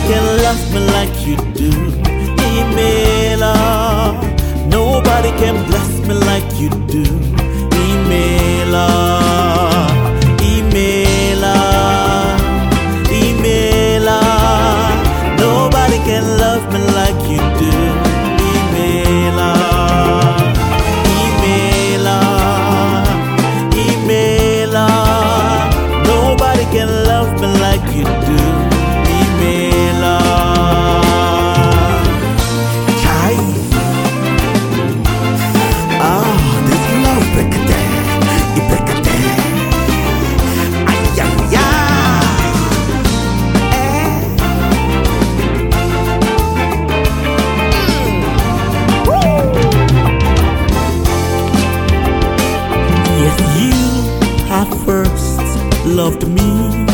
can love me like you do. Emailer, nobody can bless me like you do. Emailer, emailer, emailer, nobody can love me like you do. Emailer, emailer, emailer, nobody can love me like you do. Emailer. First loved me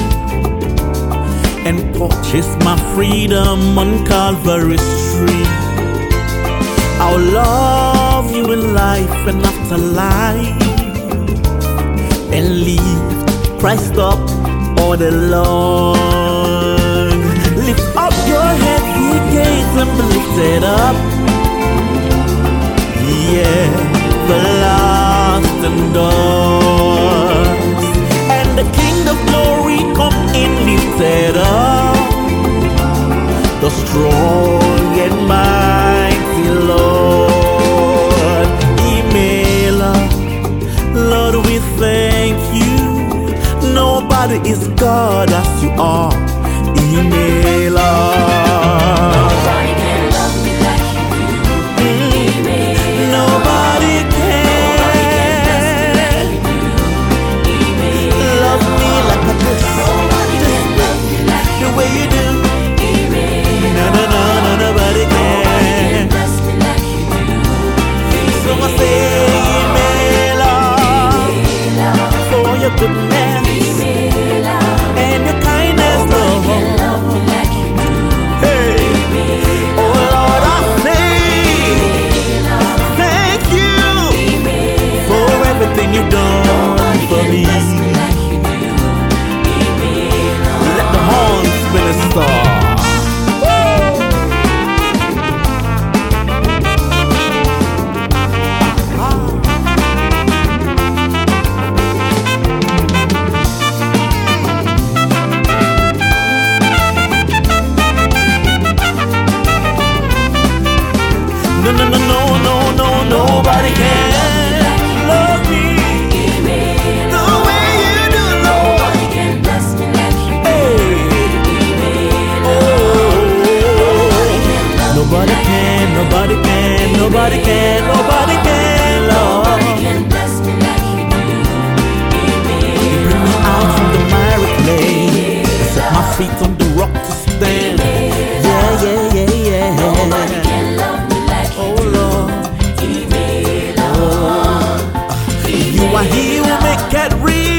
and purchased my freedom on Calvary's tree. I'll love you in life and after life, and lift Christ up all day long. Lift up your head, ye gates, and be lifted up. Yeah, the last and doors, and the King of glory come in lifted up, the strong and mighty Lord. Emailer, Lord, we thank you. Nobody is God as you are. Emailer. Nobody can love me like you do. Emailer. Nobody goodness and your kindness, Lord. Hey, oh Lord, I thank you for everything you've done for me. Let the horns spin a star. No, nobody can love me the way you do, Lord. Nobody can bless me like you do. Oh, nobody can, Lord. Nobody can bless me like you do. You bring me out from the miry clay, set my feet on the rock to stand. Yeah. Nobody can love me like you do. You are He who make it real.